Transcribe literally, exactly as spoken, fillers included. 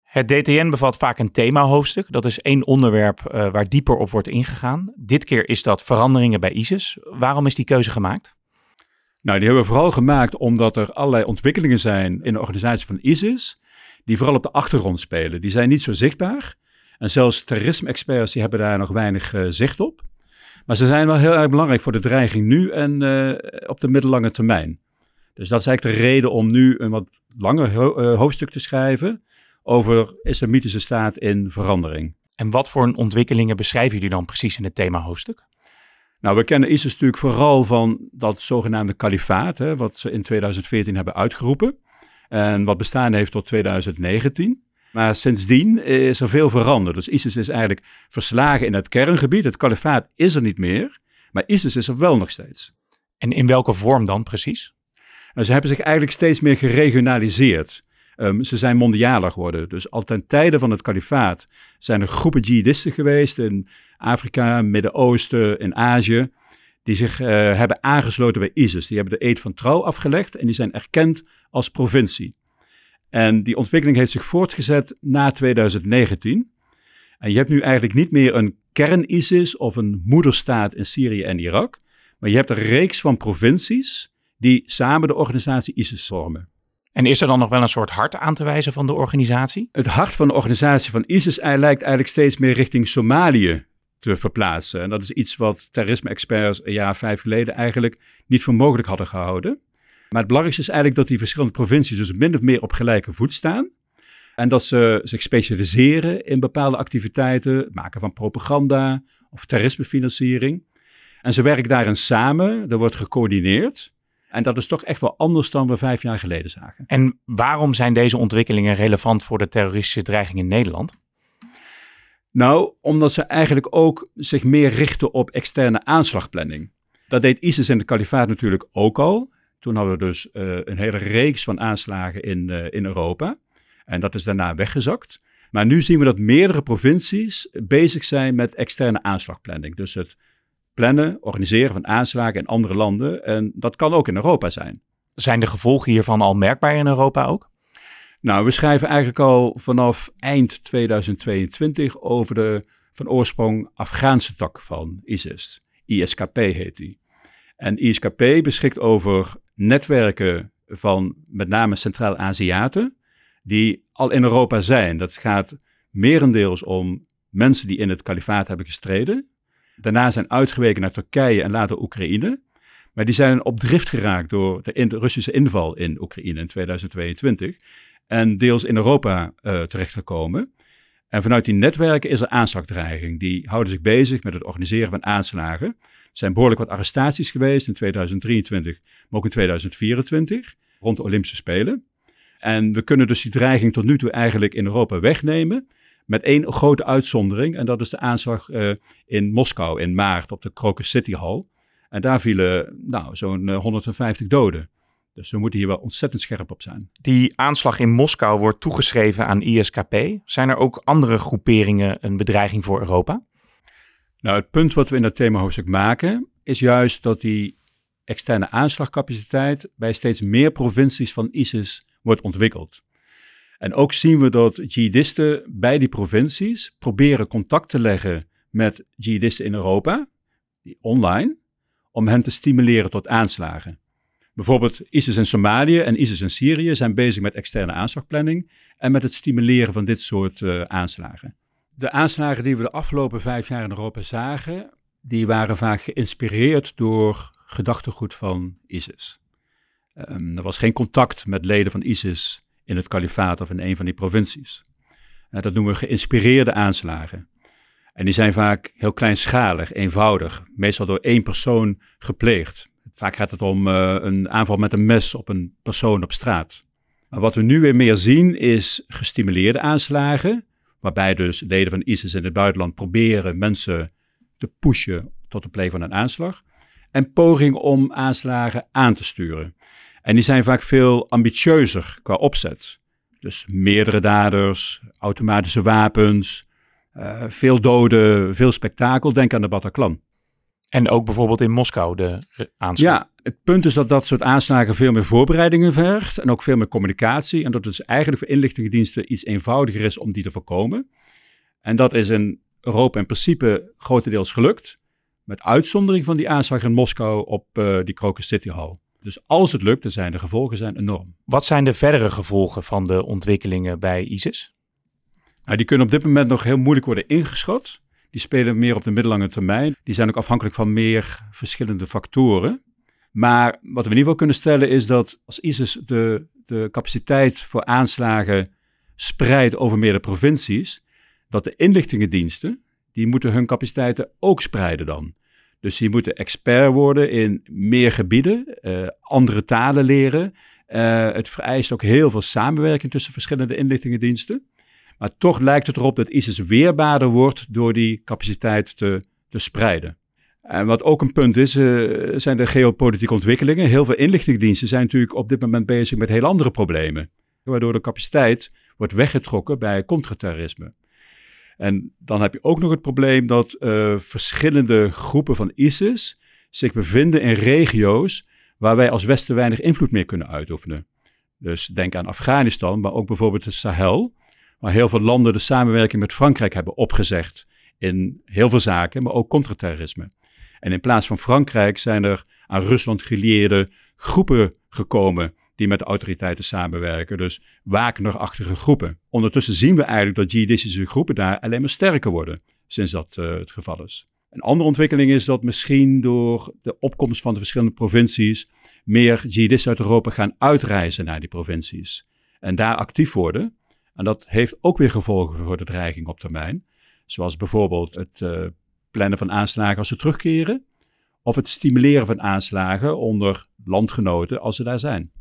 Het D T N bevat vaak een themahoofdstuk. Dat is één onderwerp uh, waar dieper op wordt ingegaan. Dit keer is dat veranderingen bij ISIS. Waarom is die keuze gemaakt? Nou, die hebben we vooral gemaakt omdat er allerlei ontwikkelingen zijn in de organisatie van ISIS, die vooral op de achtergrond spelen. Die zijn niet zo zichtbaar. En zelfs terrorisme-experts die hebben daar nog weinig uh, zicht op. Maar ze zijn wel heel erg belangrijk voor de dreiging nu en uh, op de middellange termijn. Dus dat is eigenlijk de reden om nu een wat langer ho- uh, hoofdstuk te schrijven over islamitische staat in verandering. En wat voor ontwikkelingen beschrijven jullie dan precies in het themahoofdstuk? Nou, we kennen ISIS natuurlijk vooral van dat zogenaamde kalifaat, hè, wat ze in tweeduizend veertien hebben uitgeroepen. En wat bestaan heeft tot tweeduizend negentien. Maar sindsdien is er veel veranderd. Dus ISIS is eigenlijk verslagen in het kerngebied. Het kalifaat is er niet meer, maar ISIS is er wel nog steeds. En in welke vorm dan precies? En ze hebben zich eigenlijk steeds meer geregionaliseerd. Um, ze zijn mondialer geworden. Dus al ten tijde van het kalifaat zijn er groepen jihadisten geweest in Afrika, Midden-Oosten, in Azië, die zich uh, hebben aangesloten bij ISIS. Die hebben de eed van trouw afgelegd en die zijn erkend als provincie. En die ontwikkeling heeft zich voortgezet na tweeduizend negentien. En je hebt nu eigenlijk niet meer een kern-ISIS of een moederstaat in Syrië en Irak, maar je hebt een reeks van provincies die samen de organisatie ISIS vormen. En is er dan nog wel een soort hart aan te wijzen van de organisatie? Het hart van de organisatie van ISIS lijkt eigenlijk steeds meer richting Somalië te verplaatsen. En dat is iets wat terrorisme-experts een jaar of vijf geleden eigenlijk niet voor mogelijk hadden gehouden. Maar het belangrijkste is eigenlijk dat die verschillende provincies dus min of meer op gelijke voet staan. En dat ze zich specialiseren in bepaalde activiteiten, het maken van propaganda of terrorismefinanciering. En ze werken daarin samen, er wordt gecoördineerd. En dat is toch echt wel anders dan we vijf jaar geleden zagen. En waarom zijn deze ontwikkelingen relevant voor de terroristische dreiging in Nederland? Nou, omdat ze eigenlijk ook zich meer richten op externe aanslagplanning. Dat deed ISIS in het kalifaat natuurlijk ook al. Toen hadden we dus uh, een hele reeks van aanslagen in, uh, in Europa. En dat is daarna weggezakt. Maar nu zien we dat meerdere provincies bezig zijn met externe aanslagplanning. Dus het plannen, organiseren van aanslagen in andere landen. En dat kan ook in Europa zijn. Zijn de gevolgen hiervan al merkbaar in Europa ook? Nou, we schrijven eigenlijk al vanaf eind tweeduizend tweeëntwintig over de van oorsprong Afghaanse tak van ISIS. I S K P heet die. En I S K P beschikt over netwerken van met name Centraal-Aziaten die al in Europa zijn. Dat gaat merendeels om mensen die in het kalifaat hebben gestreden. Daarna zijn uitgeweken naar Turkije en later Oekraïne. Maar die zijn op drift geraakt door de, in, de Russische inval in Oekraïne in tweeduizend tweeëntwintig. En deels in Europa uh, terechtgekomen. En vanuit die netwerken is er aanslagdreiging. Die houden zich bezig met het organiseren van aanslagen. Er zijn behoorlijk wat arrestaties geweest in tweeduizend drieëntwintig, maar ook in tweeduizend vierentwintig, rond de Olympische Spelen. En we kunnen dus die dreiging tot nu toe eigenlijk in Europa wegnemen, met één grote uitzondering. En dat is de aanslag uh, in Moskou in maart op de Crocus City Hall. En daar vielen nou, zo'n uh, honderdvijftig doden. Dus we moeten hier wel ontzettend scherp op zijn. Die aanslag in Moskou wordt toegeschreven aan I S K P. Zijn er ook andere groeperingen een bedreiging voor Europa? Nou, het punt wat we in dat themahoofdstuk maken is juist dat die externe aanslagcapaciteit bij steeds meer provincies van ISIS wordt ontwikkeld. En ook zien we dat jihadisten bij die provincies proberen contact te leggen met jihadisten in Europa, online, om hen te stimuleren tot aanslagen. Bijvoorbeeld ISIS in Somalië en ISIS in Syrië zijn bezig met externe aanslagplanning en met het stimuleren van dit soort uh, aanslagen. De aanslagen die we de afgelopen vijf jaar in Europa zagen, die waren vaak geïnspireerd door gedachtegoed van ISIS. Um, er was geen contact met leden van ISIS in het kalifaat of in een van die provincies. Uh, dat noemen we geïnspireerde aanslagen. En die zijn vaak heel kleinschalig, eenvoudig, meestal door één persoon gepleegd. Vaak gaat het om uh, een aanval met een mes op een persoon op straat. Maar wat we nu weer meer zien is gestimuleerde aanslagen, waarbij dus leden van ISIS in het buitenland proberen mensen te pushen tot het plegen van een aanslag. En pogingen om aanslagen aan te sturen. En die zijn vaak veel ambitieuzer qua opzet. Dus meerdere daders, automatische wapens, uh, veel doden, veel spektakel. Denk aan de Bataclan. En ook bijvoorbeeld in Moskou de aanslag. Ja, Het punt is dat dat soort aanslagen veel meer voorbereidingen vergt en ook veel meer communicatie. En dat het dus eigenlijk voor inlichtingendiensten iets eenvoudiger is om die te voorkomen. En dat is in Europa in principe grotendeels gelukt. Met uitzondering van die aanslag in Moskou op uh, die Crocus City Hall. Dus als het lukt, dan zijn de gevolgen zijn enorm. Wat zijn de verdere gevolgen van de ontwikkelingen bij ISIS? Nou, die kunnen op dit moment nog heel moeilijk worden ingeschat. Die spelen meer op de middellange termijn. Die zijn ook afhankelijk van meer verschillende factoren. Maar wat we in ieder geval kunnen stellen is dat als ISIS de, de capaciteit voor aanslagen spreidt over meerdere provincies, dat de inlichtingendiensten, die moeten hun capaciteiten ook spreiden dan. Dus die moeten expert worden in meer gebieden, uh, andere talen leren. Uh, het vereist ook heel veel samenwerking tussen verschillende inlichtingendiensten. Maar toch lijkt het erop dat ISIS weerbaarder wordt door die capaciteit te, te spreiden. En wat ook een punt is, uh, zijn de geopolitieke ontwikkelingen. Heel veel inlichtingendiensten zijn natuurlijk op dit moment bezig met heel andere problemen. Waardoor de capaciteit wordt weggetrokken bij contraterrorisme. En dan heb je ook nog het probleem dat uh, verschillende groepen van ISIS zich bevinden in regio's waar wij als Westen weinig invloed meer kunnen uitoefenen. Dus denk aan Afghanistan, maar ook bijvoorbeeld de Sahel, waar heel veel landen de samenwerking met Frankrijk hebben opgezegd in heel veel zaken, maar ook contraterrorisme. En in plaats van Frankrijk zijn er aan Rusland gelieerde groepen gekomen die met de autoriteiten samenwerken, dus Wagner-achtige groepen. Ondertussen zien we eigenlijk dat jihadistische groepen daar alleen maar sterker worden, sinds dat uh, het geval is. Een andere ontwikkeling is dat misschien door de opkomst van de verschillende provincies meer jihadisten uit Europa gaan uitreizen naar die provincies en daar actief worden. En dat heeft ook weer gevolgen voor de dreiging op termijn, zoals bijvoorbeeld het uh, plannen van aanslagen als ze terugkeren, of het stimuleren van aanslagen onder landgenoten als ze daar zijn.